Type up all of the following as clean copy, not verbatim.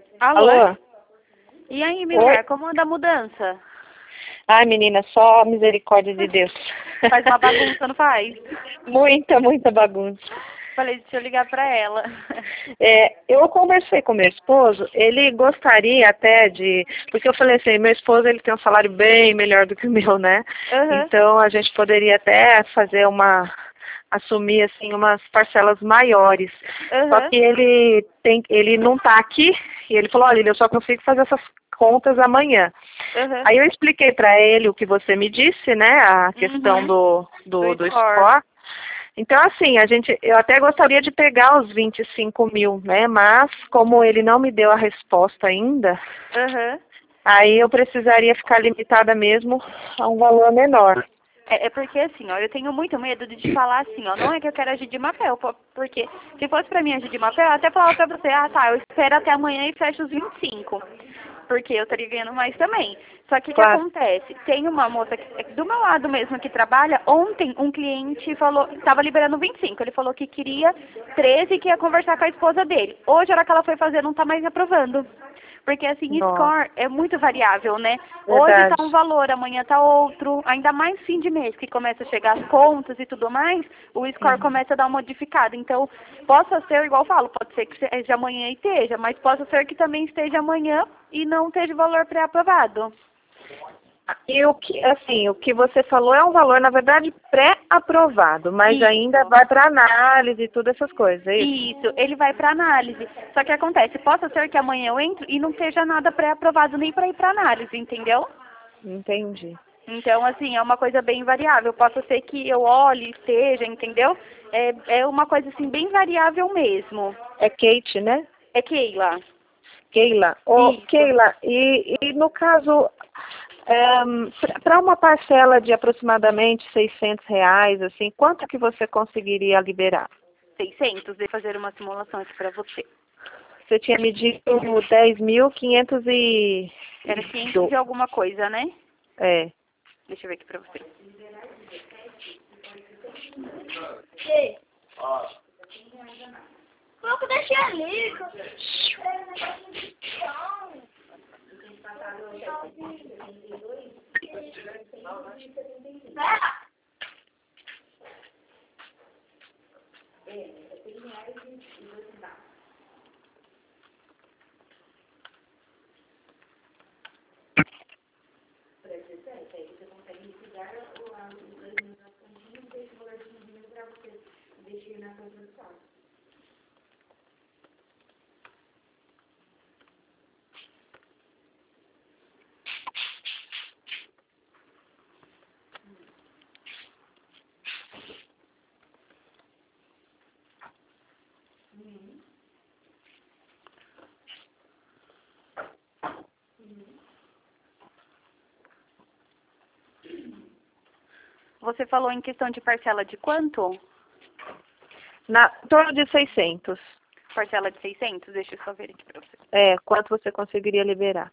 Alô? Alô? E aí, Oi? mulher, como anda a mudança? Ai, menina, só a misericórdia de Deus. Faz uma bagunça, não faz? Muita bagunça. Falei, deixa eu ligar pra ela. Eu conversei com meu esposo, ele gostaria até de... Porque eu falei assim, meu esposo ele tem um salário bem melhor do que o meu, né? Aham, Então a gente poderia até fazer assumir assim umas parcelas maiores. Só aham, que ele não está aqui e ele falou, olha, eu só consigo fazer essas contas amanhã. aham. Aí eu expliquei para ele o que você me disse, né, a questão Uhum. Do do score. score. Então, assim, eu até gostaria de pegar os 25 mil, né, mas como ele não me deu a resposta ainda, Aham. aí eu precisaria ficar limitada mesmo a um valor menor. É porque assim, ó, eu tenho muito medo de te falar assim, ó, não é que eu quero agir de má fé, porque se fosse pra mim agir de má fé, eu até falava pra você, ah tá, eu espero até amanhã e fecho os 25, porque eu estaria ganhando mais também. Só que o que Claro. acontece? Tem uma moça do meu lado mesmo que trabalha, ontem um cliente falou, tava liberando 25, ele falou que queria 13 e que ia conversar com a esposa dele. Hoje, a hora que ela foi fazer, não tá mais aprovando. Porque assim, Nossa, score é muito variável, né? Hoje tá verdade. um valor, amanhã tá outro, ainda mais fim de mês, que começa a chegar as contas e tudo mais, o score Uhum. começa a dar uma modificada. Então, possa ser, igual eu falo, pode ser que seja amanhã e esteja, mas possa ser que também esteja amanhã e não esteja o valor pré-aprovado. E o que você falou é um valor, na verdade, pré-aprovado, mas ainda Isso. vai para análise e todas essas coisas, é isso? Isso, ele vai para análise. Só que acontece, possa ser que amanhã eu entre e não esteja nada pré-aprovado nem para ir para análise, entendeu? Entendi. Então, assim, é uma coisa bem variável. Possa ser que eu olhe, esteja, entendeu? É uma coisa, assim, bem variável mesmo. É Kate, né? É Keila. Keila. Ô, Isso. Keila, e no caso, para uma parcela de aproximadamente R$ 600, assim, quanto que você conseguiria liberar? 600, de fazer uma simulação aqui para você. Você tinha me dito 10.500 Era 500 e alguma coisa, né? É. Deixa eu ver aqui para você. Pouco deixa ali. Você falou em questão de parcela de quanto? Em torno de 600. Parcela de 600? Deixa eu só ver aqui para você. Quanto você conseguiria liberar?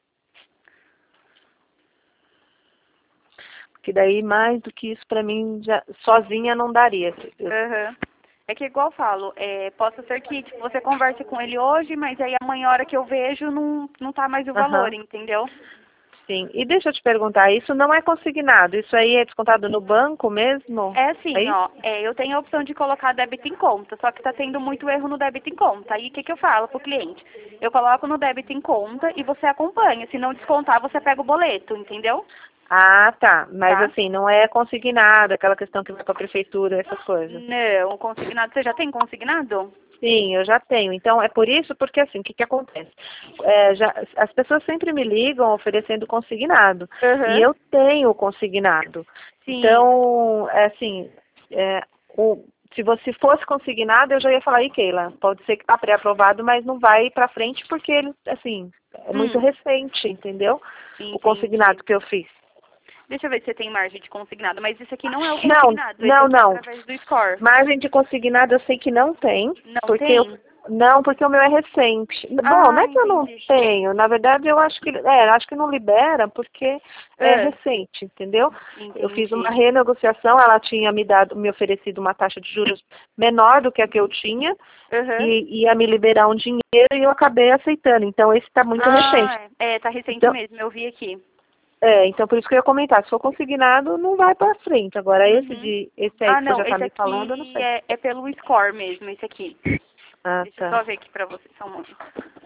Porque daí mais do que isso para mim sozinha não daria. Aham. É que igual eu falo, possa ser que tipo, você converse com ele hoje, mas aí amanhã, a hora que eu vejo, não tá mais o valor, Aham, entendeu? sim. E deixa eu te perguntar, isso não é consignado, isso aí é descontado no banco mesmo? É É assim, isso? ó, eu tenho a opção de colocar débito em conta, só que tá tendo muito erro no débito em conta. Aí o que que eu falo pro cliente? Eu coloco no débito em conta e você acompanha. Se não descontar, você pega o boleto, entendeu? Ah, tá. Mas Tá? assim, não é consignado, aquela questão que vai para a prefeitura, essas coisas. Não, consignado. Você já tem consignado? Sim, eu já tenho. Então, é por isso, porque assim, o que que acontece? As pessoas sempre me ligam oferecendo consignado. E Aham. eu tenho o consignado. Sim. Então, é, se você fosse consignado, eu já ia falar, Keila, pode ser que está pré-aprovado, mas não vai para frente porque ele, assim, é muito Hum, recente, entendeu? O entendi. consignado que eu fiz. Deixa eu ver se você tem margem de consignado, mas isso aqui não é o Não, consignado, esse não, aqui é não. através do score. Margem de consignado eu sei que não tem, Não porque tem? Não, porque o meu é recente. Bom, não é que eu não Entendi. tenho. Na verdade, eu acho que não libera porque é recente, entendeu? Eu fiz uma Entendi. renegociação, ela tinha me oferecido uma taxa de juros menor do que a que eu tinha Aham. e ia me liberar um dinheiro e eu acabei aceitando. Então, esse está muito recente. Tá recente Então, mesmo, eu vi aqui. então por isso que eu ia comentar, se for consignado, não vai para frente. Agora, Uhum. esse aí que você Não, já está esse me falando, eu não aqui sei. é pelo score mesmo, esse aqui. Ah, Deixa eu tá. só ver aqui pra você, só um momento.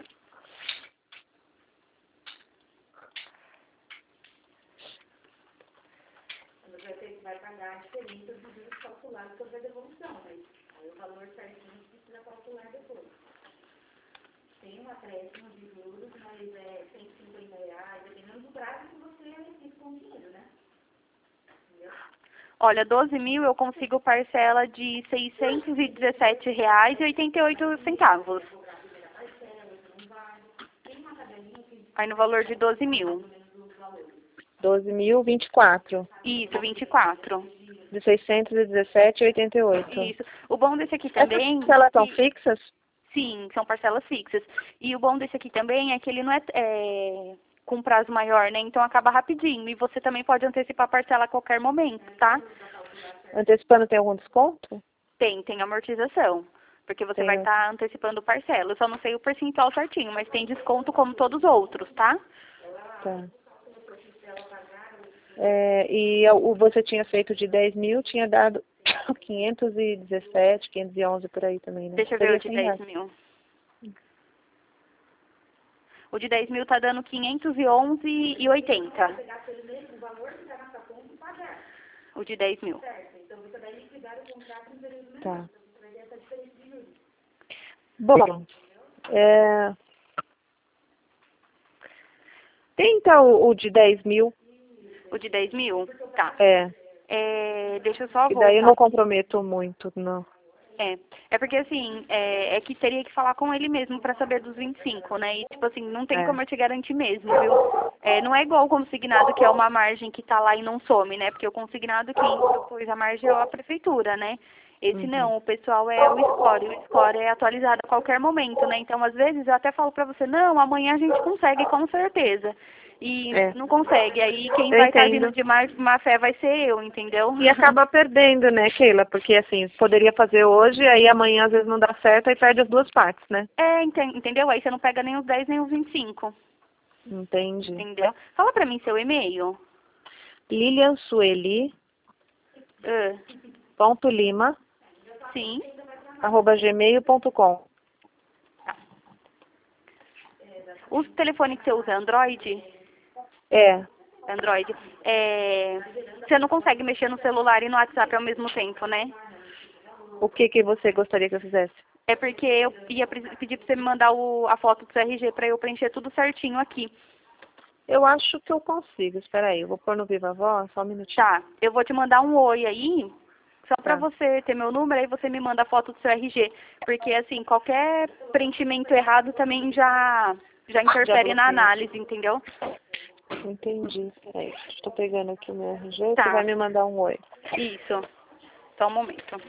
Olha, 12 mil eu consigo parcela de R$ 617,88. Aí no valor de 12 mil. 12.024. Isso, 24. De 617,88. Isso. O bom desse aqui Essas também, parcelas são que, fixas? sim, são parcelas fixas. E o bom desse aqui também é que ele não com prazo maior, né? Então acaba rapidinho. E você também pode antecipar a parcela a qualquer momento, tá? Antecipando tem algum desconto? Tem amortização. Porque você vai Tem. estar antecipando parcela. Eu só não sei o percentual certinho, mas tem desconto como todos os outros, tá? Tá. Você tinha feito de 10 mil, tinha dado 517, 511 por aí também, né? Deixa eu ver o Seria de 100 10 reais. mil. O de 10 mil tá dando 511,80. O de 10 mil. Tá. Bom, tenta o de 10 mil. O de 10 mil? Tá. Deixa eu só E daí eu não voltar. comprometo muito, não. É porque assim, é que teria que falar com ele mesmo pra saber dos 25, né? E tipo assim, não tem como eu te garantir mesmo, viu? Não é igual o consignado, que é uma margem que tá lá e não some, né? Porque o consignado, quem propôs a margem é a prefeitura, né? Esse não, o pessoal é o score. O score é atualizado a qualquer momento, né? Então, às vezes, eu até falo pra você, não, amanhã a gente consegue, com certeza. E não consegue. Aí quem Eu vai estar vindo entendo. de má fé vai ser eu, entendeu? E acaba perdendo, né, Keila? Porque, assim, poderia fazer hoje, aí amanhã às vezes não dá certo, aí perde as duas partes, né? Entendeu? Aí você não pega nem os 10 nem os 25. Entendi. Entendeu? Fala pra mim seu e-mail. Lilian Sueli, ponto Lima, Sim. @gmail.com. O telefone que você usa é Android? É. Android. Você não consegue mexer no celular e no WhatsApp ao mesmo tempo, né? O que você gostaria que eu fizesse? É porque eu ia pedir pra você me mandar a foto do seu RG pra eu preencher tudo certinho aqui. Eu acho que eu consigo. Espera aí, eu vou pôr no Viva Voz, só um minutinho. Tá. Eu vou te mandar um oi aí, só pra Tá. você ter meu número, aí você me manda a foto do seu RG. Porque, assim, qualquer preenchimento errado também já interfere na bloqueei. análise, entendeu? Entendi. Peraí, estou pegando aqui o meu RG, você Tá. vai me mandar um oi. Isso. Só um momento.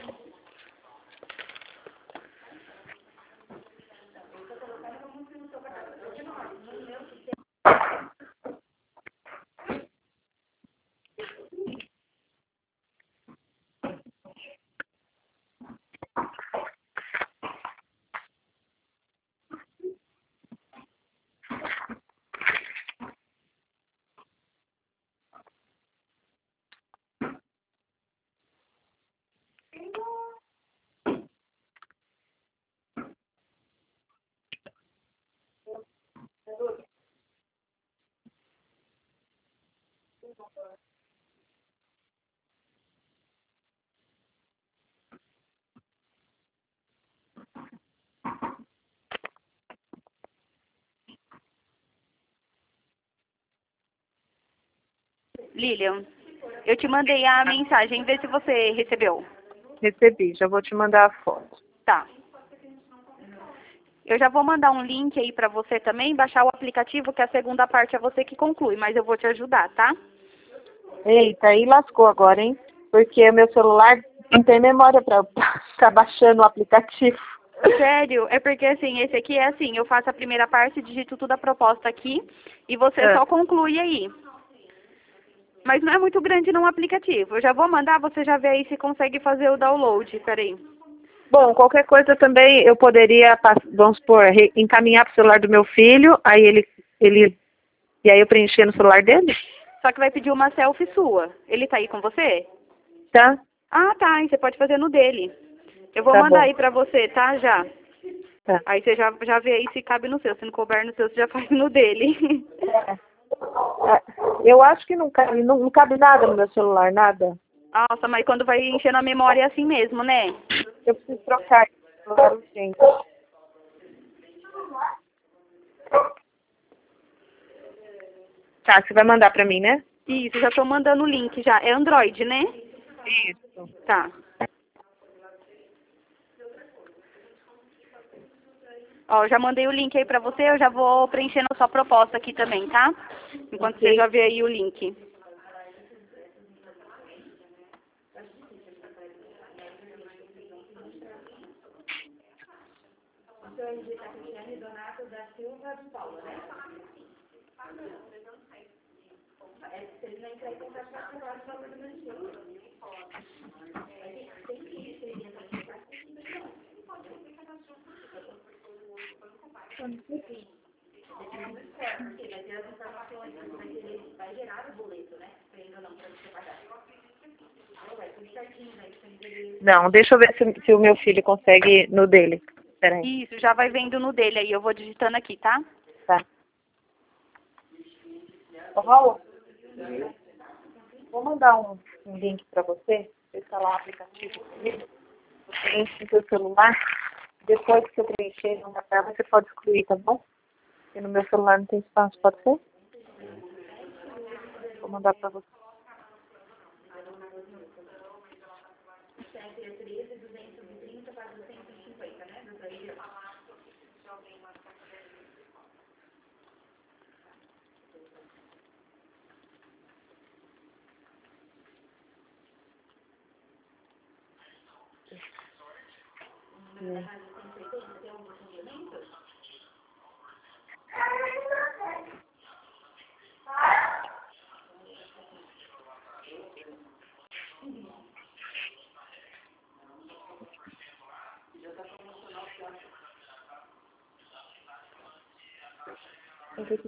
Lilian, eu te mandei a mensagem, vê se você recebeu. Recebi, já vou te mandar a foto. Tá. Eu já vou mandar um link aí pra você também, baixar o aplicativo, que a segunda parte é você que conclui, mas eu vou te ajudar, tá? Eita, aí lascou agora, hein? Porque o meu celular não tem memória para ficar baixando o aplicativo. Sério? É porque assim, esse aqui é assim, eu faço a primeira parte, digito tudo a proposta aqui e você É. só conclui aí. Mas não é muito grande no aplicativo. Eu já vou mandar, você já vê aí se consegue fazer o download. Peraí. Bom, qualquer coisa também eu poderia, vamos supor, encaminhar para o celular do meu filho, aí e aí eu preencher no celular dele, Só que vai pedir uma selfie sua. Ele tá aí com você? tá? Ah, tá. E você pode fazer no dele. Eu vou Tá mandar bom. aí pra você, tá? Já. Tá. Aí você já vê aí se cabe no seu. Se não couber no seu, você já faz no dele. É. Eu acho que não cabe nada no meu celular, nada. Nossa, mas quando vai enchendo a memória é assim mesmo, né? Eu preciso trocar esse celular urgente. Tá, você vai mandar pra mim, né? Isso, já tô mandando o link já. É Android, né? Isso. Tá. Ó, já mandei o link aí pra você, eu já vou preenchendo a sua proposta aqui também, tá? Enquanto você Ok. já vê aí o link. Não, deixa eu ver se o meu filho consegue no dele. Peraí. Isso, já vai vendo no dele aí, eu vou digitando aqui, tá? Tá. Ô, Raul, vou mandar um link pra você, instalar o aplicativo comigo. Você enche no seu celular. Depois que eu preencher na tela, você pode excluir, tá bom? Porque no meu celular não tem espaço, pode ser? Vou mandar pra você. Eu vou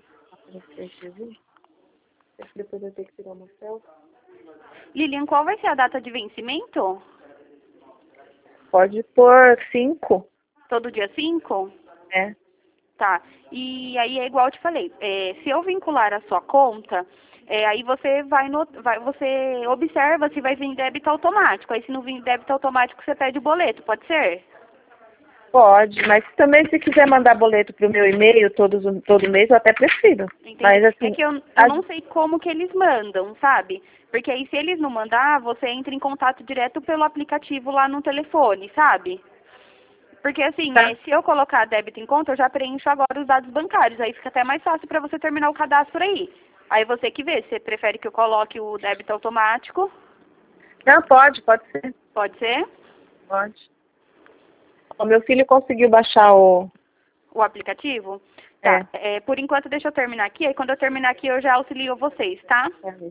depois eu tenho que tirar uma selfie. Lilian, qual vai ser a data de vencimento? Pode pôr 5, Todo dia 5? né? Tá. E aí é igual eu te falei, se eu vincular a sua conta, aí você você observa se vai vir débito automático. Aí se não vir débito automático, você pede o boleto, pode ser? Pode, mas também se quiser mandar boleto pro meu e-mail todo mês, eu até prefiro. Entendi. Mas É assim, que eu não sei como que eles mandam, sabe? Porque aí se eles não mandar, você entra em contato direto pelo aplicativo lá no telefone, sabe? Porque assim, tá, se eu colocar débito em conta, eu já preencho agora os dados bancários. Aí fica até mais fácil para você terminar o cadastro aí. Aí você que vê, você prefere que eu coloque o débito automático? não, pode ser, Pode ser? pode. O meu filho conseguiu baixar O aplicativo? Tá. é, Por enquanto, deixa eu terminar aqui. Aí quando eu terminar aqui, eu já auxilio vocês, tá?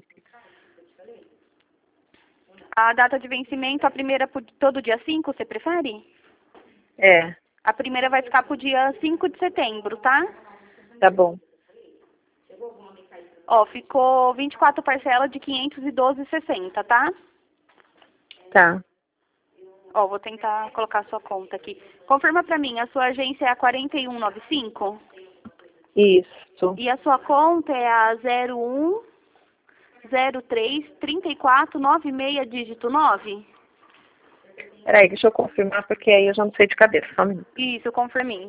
A data de vencimento, a primeira todo dia 5, você prefere? é, A primeira vai ficar pro dia 5 de setembro, tá? tá bom, Ó, ficou 24 parcelas de 512,60, tá? tá, Ó, vou tentar colocar a sua conta aqui. Confirma pra mim, a sua agência é a 4195 isso. e a sua conta é a 01033496 dígito 9? Peraí, deixa eu confirmar, porque aí eu já não sei de cabeça, só um minuto. Isso, confirmei.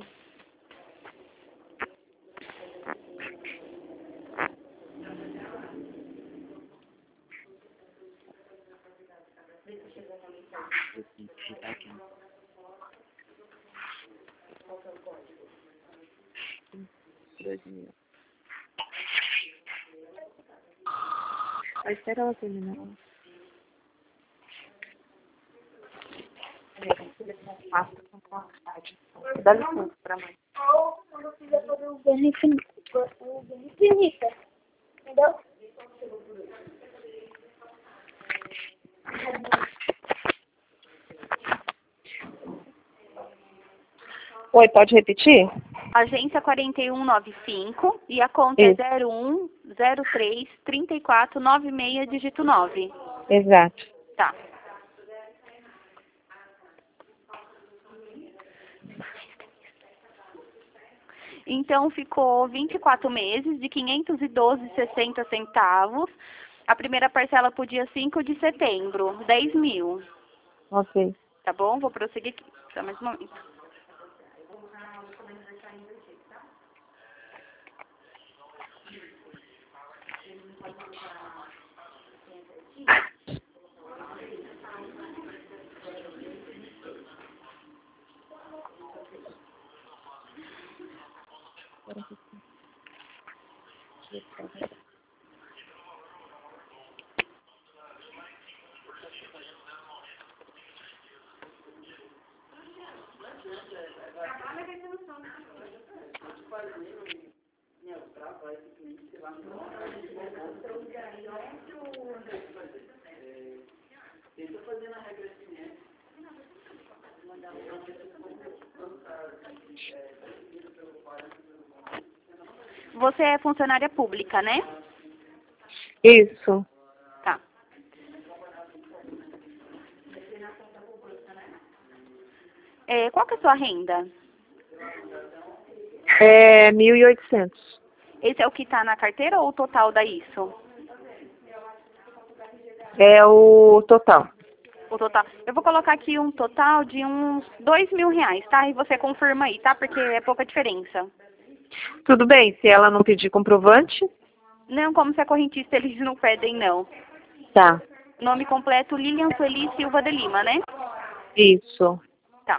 Mas espera ela terminar. fazer com pasta com vontade. Dá licença pra mãe. Ou quando eu quiser fazer o verniz finita, entendeu? Oi, pode repetir? Agência 4195 e a conta Isso. é 0103 34 96 dígito 9. Exato. Tá. Então ficou 24 meses de 512,60 centavos. A primeira parcela pro dia 5 de setembro, 10 mil. Ok. Tá bom? Vou prosseguir aqui. Só mais um momento. Você é funcionária pública, né? Isso. Tá. Qual que é a sua renda? É 1.800. Esse é o que está na carteira ou o total da isso? É o total. O total. Eu vou colocar aqui um total de uns R$ 2.000, tá? E você confirma aí, tá? Porque é pouca diferença. Tudo bem, se ela não pedir comprovante? Não, como você é correntista, eles não pedem, não. Tá. Nome completo, Lilian Sueli Silva de Lima, né? Isso. Tá.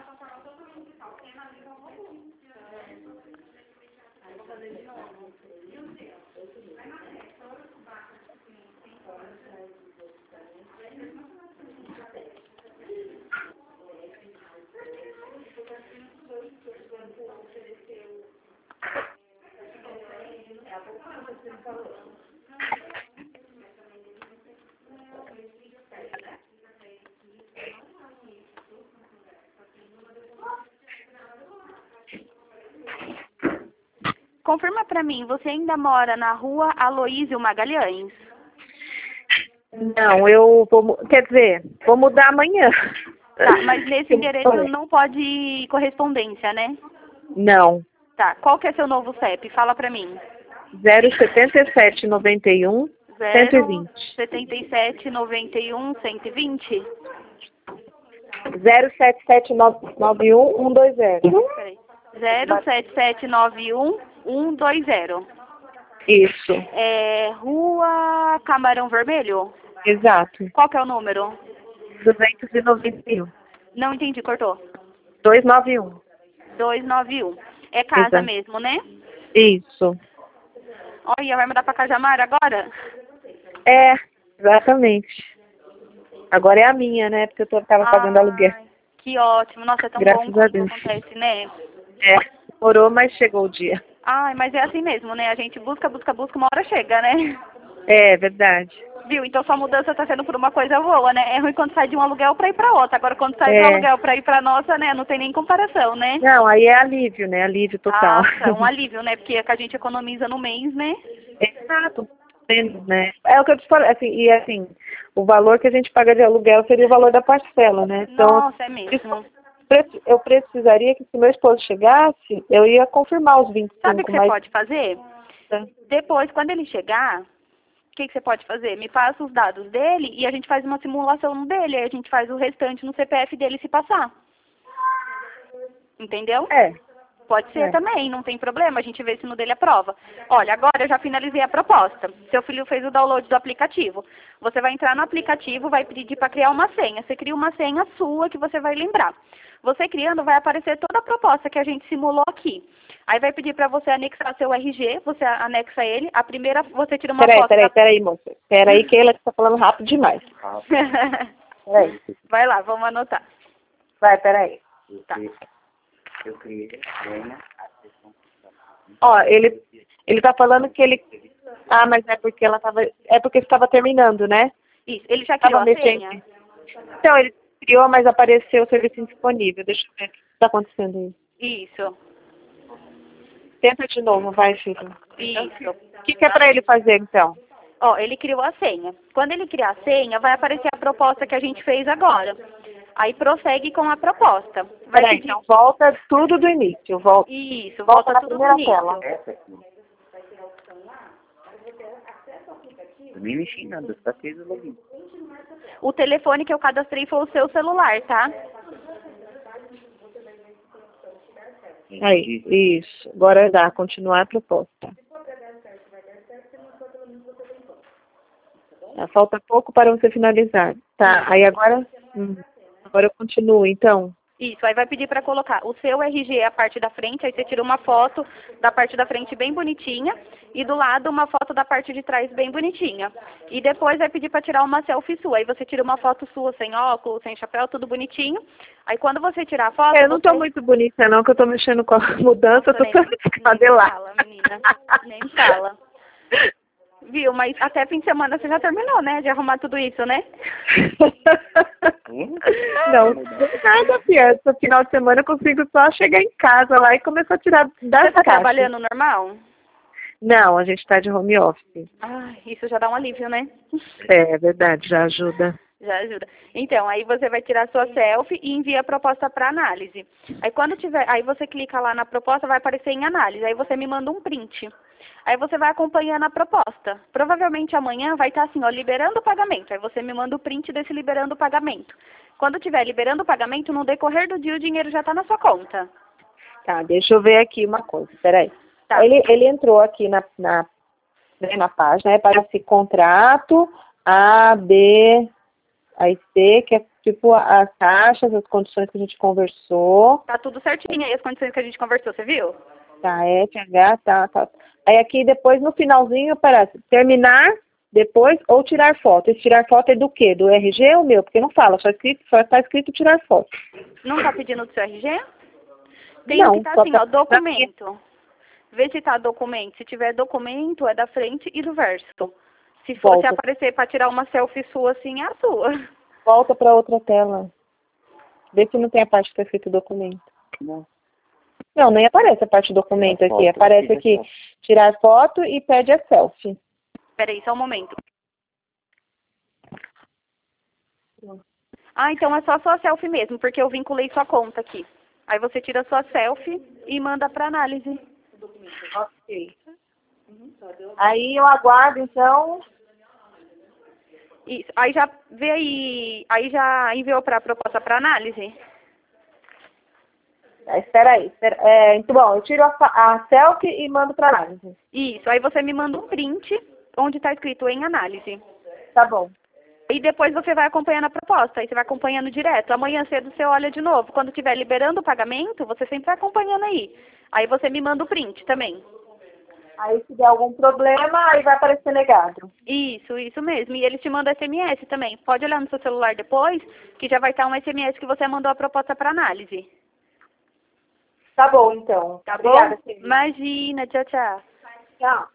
Confirma pra mim, você ainda mora na rua Aloísio Magalhães? Não, eu vou... Quer dizer, vou mudar amanhã. Tá, mas nesse endereço não pode correspondência, né? Não. Tá, qual que é seu novo CEP? Fala pra mim. 07791 120. 077 91 120? 07791 120. Peraí. 07791 120. Isso. Rua Camarão Vermelho? Exato. Qual que é o número? 291. Não entendi, cortou. 291. 291. É casa Exato. mesmo, né? Isso. Olha, vai mudar pra Cajamar agora? É, exatamente. Agora é a minha, né? Porque eu tava pagando aluguel. Que ótimo. Nossa, é tão Graças bom a quando Deus. acontece, né? É, demorou, mas chegou o dia. Ai, mas é assim mesmo, né? A gente busca, uma hora chega, né? É, verdade. Viu? Então sua mudança tá sendo por uma coisa boa, né? É ruim quando sai de um aluguel pra ir pra outra. Agora quando sai do aluguel pra ir pra nossa, né? Não tem nem comparação, né? Não, aí é alívio, né? Alívio total. Nossa, um alívio, né? Porque é que a gente economiza no mês, né? Exato. Né? É o que eu te falei, assim, e assim, o valor que a gente paga de aluguel seria o valor da parcela, né? Então, Nossa, é mesmo. eu precisaria que se meu esposo chegasse, eu ia confirmar os 25, Sabe o que você pode fazer? É. Depois, quando ele chegar, o que você pode fazer? Me passa os dados dele e a gente faz uma simulação no dele. Aí a gente faz o restante no CPF dele se passar. Entendeu? É. Pode ser também, não tem problema, a gente vê se no dele aprova. Olha, agora eu já finalizei a proposta. Seu filho fez o download do aplicativo. Você vai entrar no aplicativo, vai pedir para criar uma senha. Você cria uma senha sua que você vai lembrar. Você criando, vai aparecer toda a proposta que a gente simulou aqui. Aí vai pedir para você anexar seu RG, você anexa ele. A primeira, você tira uma foto. Peraí, moça. Peraí que ela está falando rápido demais. Peraí. Vai lá, vamos anotar. Vai, peraí. Tá. Eu criei a senha, a sessão. Ó, ele tá falando que ele... Ah, mas é porque ela tava... É porque estava terminando, né? Isso, ele já criou Tava a mexendo. senha? Então, ele criou, mas apareceu o serviço indisponível. Deixa eu ver o que está acontecendo aí. Isso, Tenta de novo, vai, filho. isso. O que é para ele fazer, então? Ó, ele criou a senha. Quando ele criar a senha, vai aparecer a proposta que a gente fez agora. Aí prossegue com a proposta. Vai Peraí, pedir... então volta tudo do início. Isso, volta volta na tudo primeira no tela. início. Essa aqui. Eu nem mexi em nada, só fiz o login. O telefone que eu cadastrei foi o seu celular, tá? Aí, isso. Agora dá, continuar a proposta. Falta pouco para você finalizar. Tá, aí agora... agora eu continuo, então. Isso, aí vai pedir para colocar o seu RG a parte da frente, aí você tira uma foto da parte da frente bem bonitinha e do lado uma foto da parte de trás bem bonitinha. E depois vai pedir para tirar uma selfie sua, aí você tira uma foto sua sem óculos, sem chapéu, tudo bonitinho. Aí quando você tirar a foto... Eu não tô muito bonita não, que eu tô mexendo com a mudança, eu tô toda Nem descabelar. fala, menina, nem fala. Viu, mas até fim de semana você já terminou, né, de arrumar tudo isso, né? Não, nada, Pia. Esse final de semana eu consigo só chegar em casa lá e começar a tirar das Você tá caixas. trabalhando normal? Não, a gente tá de home office. Ah, isso já dá um alívio, né? É verdade, já ajuda. Já ajuda. Então, aí você vai tirar sua selfie e envia a proposta para análise. Aí quando tiver, aí você clica lá na proposta, vai aparecer em análise. Aí você me manda um print. Aí você vai acompanhando a proposta. Provavelmente amanhã vai estar assim, ó, liberando o pagamento. Aí você me manda o print desse liberando o pagamento. Quando tiver liberando o pagamento, no decorrer do dia o dinheiro já está na sua conta. Tá, deixa eu ver aqui uma coisa, peraí. Tá. Ele entrou aqui na página, para esse contrato A, B, aí C, que é tipo as taxas, as condições que a gente conversou. Tá tudo certinho aí as condições que a gente conversou, você viu? Tá, FH, tá. Aí aqui depois no finalzinho aparece terminar, depois, ou tirar foto. Esse tirar foto é do quê? Do RG ou meu? Porque não fala, só tá escrito tirar foto. Não tá pedindo do seu RG? Tem Não, que tá só assim, tá- ó, documento. Vê se tá documento. Se tiver documento, é da frente e do verso. Se fosse Volta. aparecer para tirar uma selfie sua assim, é a sua. Volta para outra tela. Vê se não tem a parte que tá escrito documento. Não, nem aparece a parte do documento aqui. Aparece aqui tirar foto e pede a selfie. Peraí, só um momento. Ah, então é só sua selfie mesmo, porque eu vinculei sua conta aqui. Aí você tira sua selfie e manda para análise. Ok. Aí eu aguardo, então. Isso. Aí já vê aí já enviou para a proposta para análise? Espera aí. Então, bom, eu tiro a selfie e mando para análise. Isso. Aí você me manda um print onde está escrito em análise. Tá bom. E depois você vai acompanhando a proposta, aí você vai acompanhando direto. Amanhã cedo você olha de novo. Quando estiver liberando o pagamento, você sempre vai acompanhando aí. Aí você me manda o print também. Aí se der algum problema, aí vai aparecer negado. Isso mesmo. E eles te mandam SMS também. Pode olhar no seu celular depois, que já vai estar um SMS que você mandou a proposta para análise. Tá bom, então. Tá Obrigada, bom? Silvia. Imagina, tchau, tchau. Tchau.